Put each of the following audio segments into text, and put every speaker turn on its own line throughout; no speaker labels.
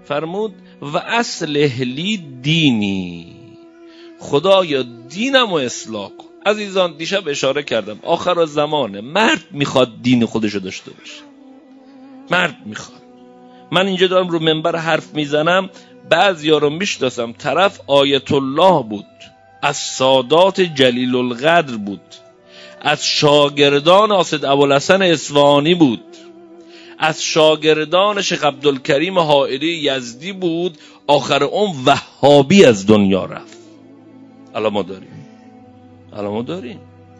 فرمود و اصلح لی دینی، خدایا دینم رو اصلاح کن. عزیزان دیشب اشاره کردم آخر الزمانه، مرد میخواد دین خودشو داشته باشه، مرد میخواد. من اینجا دارم رو منبر حرف میزنم، بعضیا رو میشناسم، طرف آیت الله بود، از سادات جلیل القدر بود، از شاگردان آسد ابوالحسن اصفهانی بود، از شاگردان شیخ عبدالکریم حائری یزدی بود، آخر عمر وهابی از دنیا رفت. الان ما داریم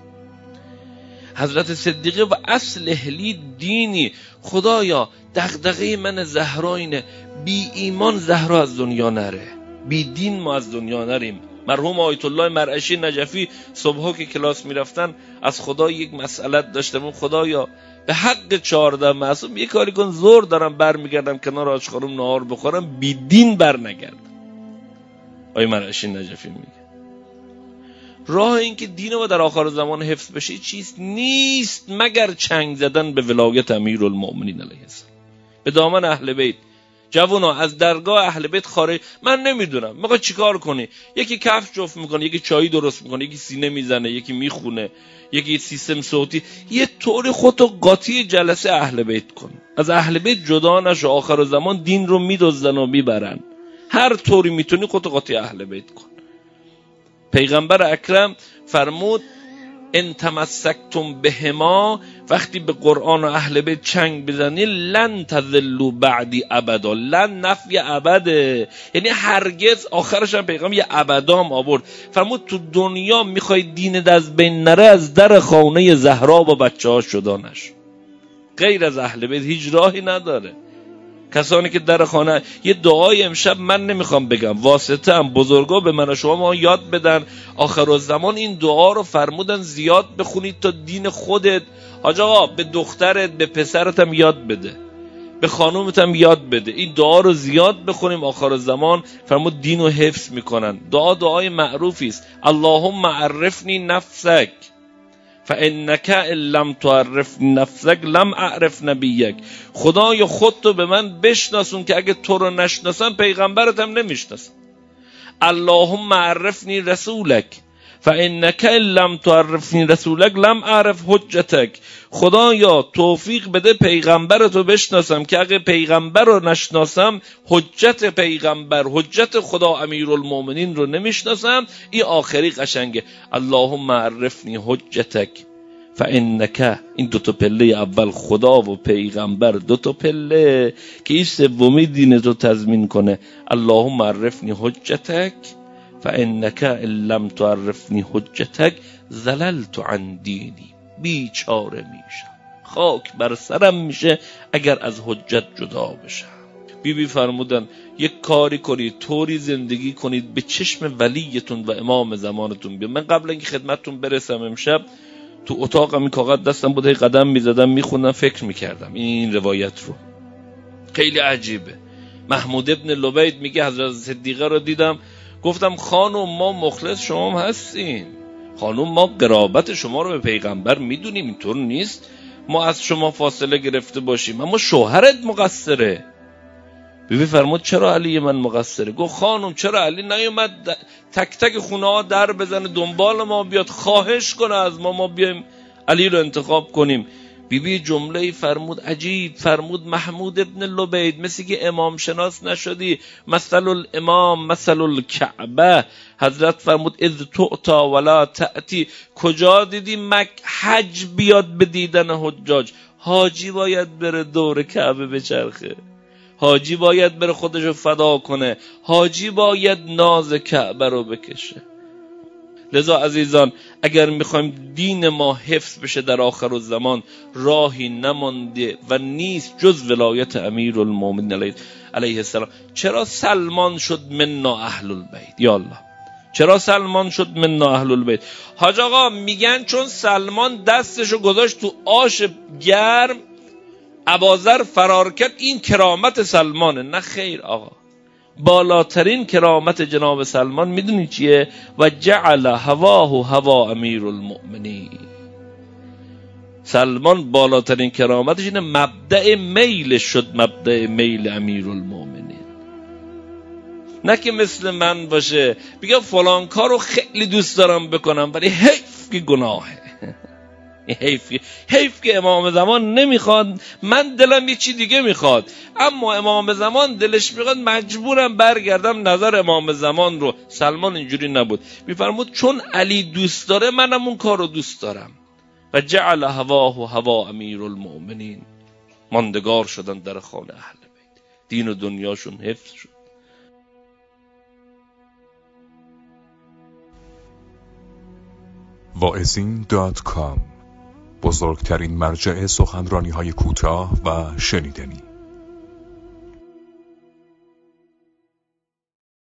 حضرت صدیقه و اصلح لی دینی، خدایا دغدغه من زهرا اینه بی ایمان زهرا از دنیا نره، بی دین ما از دنیا نریم. مرحوم آیت الله مرعشی نجفی صبحا که کلاس میرفتن از خدا یک مسئلت داشتم، خدایا به حق 14 معصوم یه کاری کن، زور دارم برمیگردم کنار آشخارم نهار بخورم، بی دین بر نگردم. آیت مرعشی نجفی میگه راه این که دین ما در آخر زمان حفظ بشه چیز نیست مگر چنگ زدن به ولایت امیرالمؤمنین علیه السلام، به دامن اهل بیت. جوونا از درگاه اهل بیت خارج، من نمیدونم میخوای چیکار کنی، یکی کفش جفت میکنه، یکی چایی درست میکنه، یکی سینه میزنه، یکی میخونه، یکی سیستم صوتی، یه طوری خودتو قاطی جلسه اهل بیت کن، از اهل بیت جدا نشو، آخر زمان دین رو میدزدن و میبرن، هر طوری میتونی خودتو قاطی اهل بیت کن. پیغمبر اکرم فرمود ان تمسکتم بهما، وقتی به قرآن و اهل بیت چنگ بزنی لن تذلوا بعدی ابدا، لن نفی ابده، یعنی هرگز. آخرش هم پیغمبر یه ابدام آورد، فرمود تو دنیا میخوای دینت از بین نره، از در خانه زهرا با بچه ها شدانش، غیر از اهل بیت هیچ راهی نداره. کسانی که در خانه، یه دعای امشب من نمیخوام بگم، واسطه هم بزرگا به من و شما یاد بدن، آخر الزمان این دعا رو فرمودن زیاد بخونید تا دین خودت، حاج آقا به دخترت به پسرت هم یاد بده، به خانومت هم یاد بده، این دعا رو زیاد بخونیم، آخر الزمان فرمود دین رو حفظ میکنن. دعای معروفی است، اللهم عرفنی نفسک فانک ان لم تعرف نفسک لم اعرف نبیک، خدایا خودتو به من بشناسون که اگه تو رو نشناسم پیغمبرت هم نمیشناسم. اللهم عرفنی رسولک فانک ان لم تعرفنی رسولک لم اعرف حجتک، خدایا توفیق بده پیغمبرتو بشناسم که اگه پیغمبر رو نشناسم حجت پیغمبر، حجت خدا امیرالمؤمنین رو نمیشناسم. این آخری قشنگه، اللهم عرفنی حجتک فانک، این دوتا پله اول خدا و پیغمبر، دوتا پله که این سومی دینت رو تضمین کنه. اللهم عرفنی حجتک فانک ان لم تعرفنی حجتک ضللت عن دینی، بیچاره میشم، خاک بر سرم میشه اگر از حجت جدا بشم. بی فرمودن یک کاری کنید، طوری زندگی کنید به چشم ولیتون و امام زمانتون بیاد. من قبل اینکه خدمتتون برسم امشب تو اتاقم این کاغذ دستم بود، قدم میزدم میخوندم، فکر میکردم این روایت رو، خیلی عجیبه. محمود ابن لبید میگه حضرت صدیقه رو دیدم، گفتم خانم ما مخلص شما هستیم، خانم ما قرابت شما رو به پیغمبر میدونیم، اینطور نیست ما از شما فاصله گرفته باشیم، اما شوهرت مقصره. بیبی فرمود چرا علی من مقصره؟ گفت خانم چرا علی نیومد تک تک خونه ها در بزنه دنبال ما بیاد خواهش کنه از ما بیایم علی رو انتخاب کنیم؟ بیبی جمله فرمود عجیب، فرمود محمود ابن لبید مثل که امام شناس نشدی، مثل الامام مثل الکعبه. حضرت فرمود اذ تعطا ولا تأتی، کجا دیدی حج بیاد به دیدن حجاج؟ حاجی باید بره دور کعبه بچرخه، حاجی باید بره خودشو فدا کنه، حاجی باید ناز کعبه رو بکشه. لذا عزیزان اگر میخوایم دین ما حفظ بشه در آخر الزمان، راهی نمانده و نیست جز ولایت امیرالمومنین علیه السلام. چرا سلمان شد منا اهل البیت؟ یا الله، چرا سلمان شد منا اهل البیت؟ حاج آقا میگن چون سلمان دستشو گذاشت تو آش گرم، ابوذر فرار کرد، این کرامت سلمانه. نه خیر آقا، بالاترین کرامت جناب سلمان میدونی چیه؟ و جعل هواه هوا امیرالمؤمنین. سلمان بالاترین کرامتش اینه مبدأ میل شد، مبدأ میل امیرالمؤمنین. نه که مثل من باشه بگم فلان کارو خیلی دوست دارم بکنم ولی حیف که گناهه. حیف که امام زمان نمیخواد، من دلم یه چی دیگه میخواد، اما امام زمان دلش میخواد، مجبورم برگردم نظر امام زمان رو. سلمان اینجوری نبود، میفرمود چون علی دوست داره منم اون کار رو دوست دارم. و جعل هواه هوا امیر المؤمنین، ماندگار شدن در خانه اهل بیت، دین و دنیاشون حفظ شد.
واعظین.com، بزرگترین مرجع سخنرانی‌های کوتاه و شنیدنی.